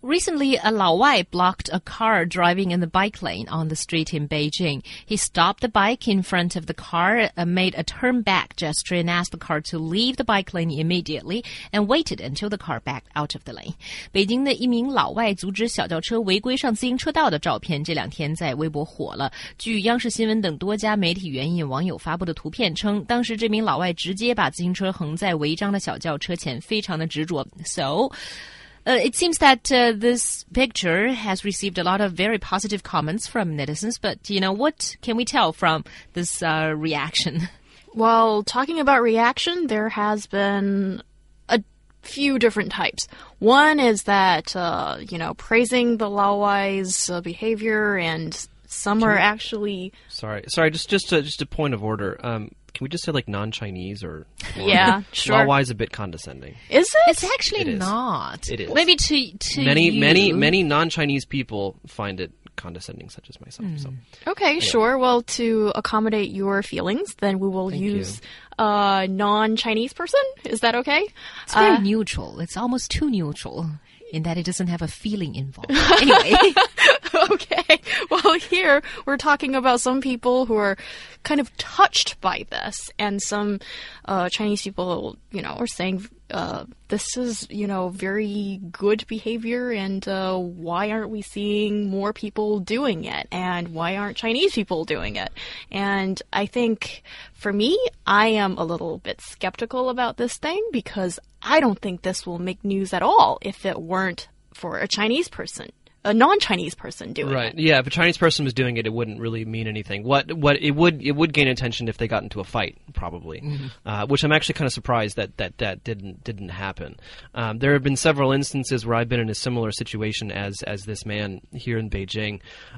Recently, a Lao Wai blocked a car driving in the bike lane on the street in Beijing. He stopped the bike in front of the car, made a turn back gesture and asked the car to leave the bike lane immediately and waited until the car backed out of the lane. 北京的一名老外阻止小轿车违规上自行车道的照片这两天在微博火了。据央视新闻等多家媒体援引网友发布的图片称，当时这名老外直接把自行车横在违章的小轿车前，非常的执着。It seems that this picture has received a lot of very positive comments from netizens, but, what can we tell from this reaction? Well, talking about reaction, there has been a few different types. One is that, praising the Lao Wai's behavior, and some are actually... Sorry, just a point of order. Can we just say like non-Chinese or? Yeah, sure. Lao Wai is a bit condescending. Is it? It's actually not. It is. Maybe to many non-Chinese people find it condescending, such as myself. So. Okay, sure. Well, to accommodate your feelings, then we will use a non-Chinese person. Is that okay? It's very neutral. It's almost too neutral in that it doesn't have a feeling involved. Anyway. Okay. Well, here we're talking about some people who are kind of touched by this, and some Chinese people, are saying this is, very good behavior, and why aren't we seeing more people doing it, and why aren't Chinese people doing it? And I think, for me, I am a little bit skeptical about this thing, because I don't think this will make news at all if it weren't for a Chinese person. A non-Chinese person doing it. Right. Yeah, if a Chinese person was doing it, it wouldn't really mean anything. What it would gain attention if they got into a fight, probably. Which I'm actually kind of surprised that didn't happen. There have been several instances where I've been in a similar situation as this man here in Beijing.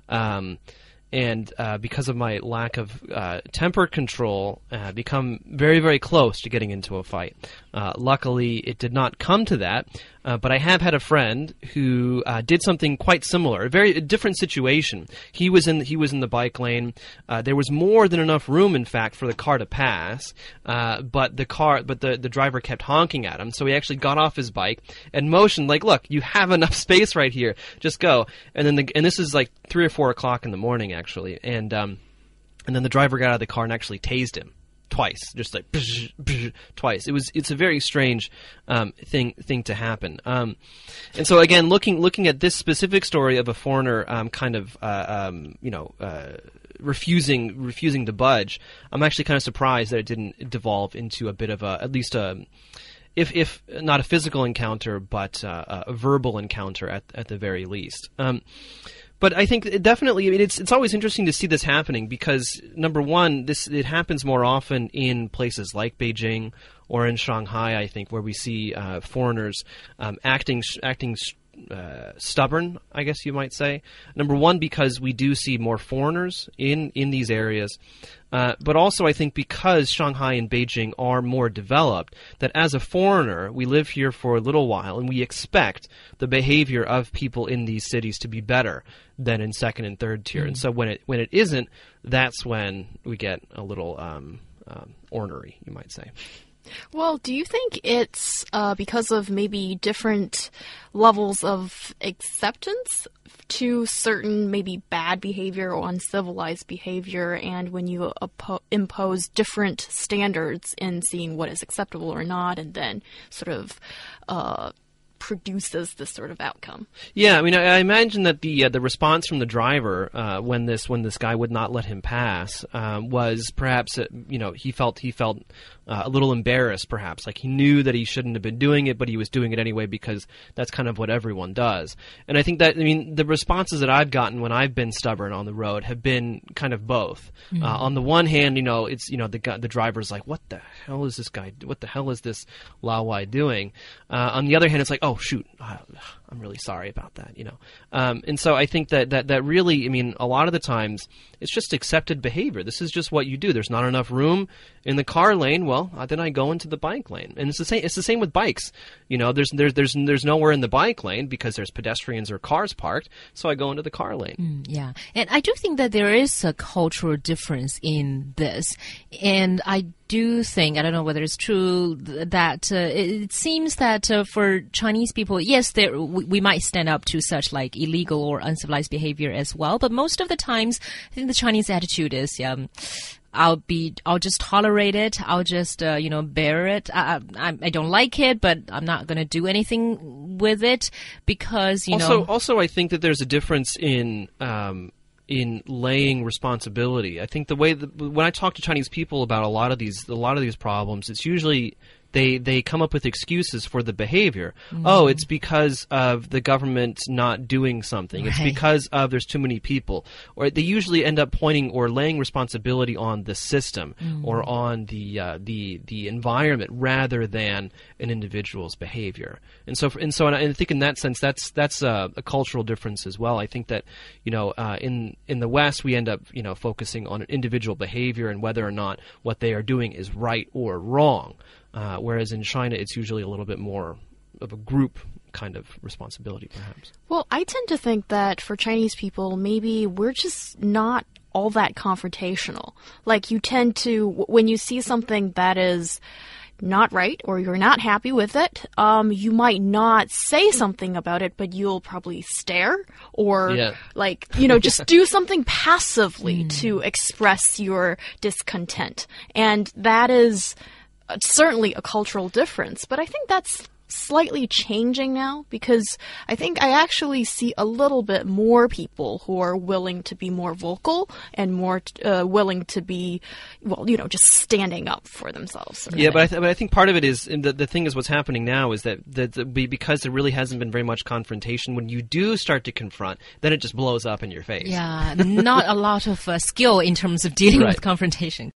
And because of my lack of temper control, become very, very close to getting into a fight. Luckily, it did not come to that, but I have had a friend who did something quite similar, a different situation. He was in the bike lane. There was more than enough room, in fact, for the car to pass, but the driver kept honking at him. So he actually got off his bike and motioned, like, "Look, you have enough space right here. Just go." And this is like 3 or 4 o'clock in the morning, actually, and then the driver got out of the car and actually tased him twice, just like twice. It's a very strange thing to happen. And so again, looking at this specific story of a foreigner refusing to budge, I'm actually kind of surprised that it didn't devolve into a bit of at least if not a physical encounter, but a verbal encounter at the very least. But I think it's always interesting to see this happening because, number one, it happens more often in places like Beijing or in Shanghai, I think, where we see foreigners acting stubborn, I guess you might say. Number one, because we do see more foreigners in these areas. But also, I think because Shanghai and Beijing are more developed, that as a foreigner, we live here for a little while, and we expect the behavior of people in these cities to be better than in second and third tier. And so when it isn't, that's when we get a little ornery, you might say. Well, do you think it's because of maybe different levels of acceptance to certain maybe bad behavior or uncivilized behavior, and when you impose different standards in seeing what is acceptable or not, and then sort of produces this sort of outcome? Yeah, I mean, I imagine that the response from the driver when this guy would not let him pass was perhaps he felt a little embarrassed, perhaps, like he knew that he shouldn't have been doing it, but he was doing it anyway because that's kind of what everyone does. And I think that the responses that I've gotten when I've been stubborn on the road have been kind of both. On the one hand, it's the driver's like, what the hell is this guy? What the hell is this Lao Wai doing? On the other hand, it's like, oh shoot, I'm really sorry about that, And so I think that really, I mean, a lot of the times it's just accepted behavior. This is just what you do. There's not enough room in the car lane. Well, then I go into the bike lane, and it's the same. It's the same with bikes. There's nowhere in the bike lane because there's pedestrians or cars parked. So I go into the car lane. Yeah, and I do think that there is a cultural difference in this, and I do think, I don't know whether it's true, that it seems that for Chinese people, yes, we might stand up to such like illegal or uncivilized behavior as well. But most of the times, I think the Chinese attitude is, I'll just tolerate it. I'll just, bear it. I don't like it, but I'm not going to do anything with it because, Also, I think that there's a difference in laying responsibility. I think the way when I talk to Chinese people about a lot of these problems, it's usually they come up with excuses for the behavior. Oh, it's because of the government not doing something. Right. It's because of there's too many people. Or they usually end up pointing or laying responsibility on the system or on the environment rather than an individual's behavior. And I think in that sense that's a cultural difference as well. I think that in the West we end up focusing on an individual behavior and whether or not what they are doing is right or wrong. Whereas in China, it's usually a little bit more of a group kind of responsibility, perhaps. Well, I tend to think that for Chinese people, maybe we're just not all that confrontational. Like, you tend to, when you see something that is not right or you're not happy with it, you might not say something about it, but you'll probably stare or just do something passively to express your discontent. And that is certainly a cultural difference, but I think that's slightly changing now because I think I actually see a little bit more people who are willing to be more vocal and more willing to be, just standing up for themselves. Yeah, but I think part of it is, and the thing is what's happening now is that because there really hasn't been very much confrontation, when you do start to confront, then it just blows up in your face. Yeah, not a lot of skill in terms of dealing with confrontation.